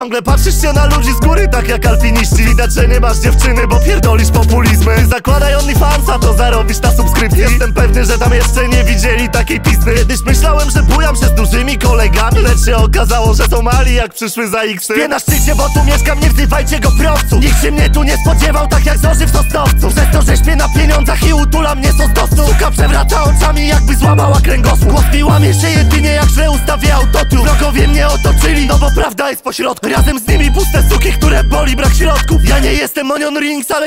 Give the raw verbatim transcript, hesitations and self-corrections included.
Ciągle patrzysz się na ludzi z góry, tak jak alpiniści. Widać, że nie masz dziewczyny, bo pierdolisz populizmy. Ty zakładaj OnlyFansa, to zarobisz na subskrypcji. Jestem pewny, że tam jeszcze nie widzieli takiej pizdy. Kiedyś myślałem, że bujam się z dużymi kolegami, lecz się okazało, że są mali jak przyszły za X-y. Śpię na szczycie, bo tu mieszkam, nie wzywajcie go prostów. Nikt się mnie tu nie spodziewał, tak jak zorzy w Sosnowcu. Przez to, że śpię na pieniądzach i utula mnie sosnowców. Suka przewraca oczami, jakby złamała kręgosłup. Głos mi łamie się jedynie, jak źle ustawię autotune. Wrogowie mnie otoczyli, no bo prawda jest pośrodku. Razem z nimi puste suki, które boli brak środków. Ja nie jestem Onion Rings, ale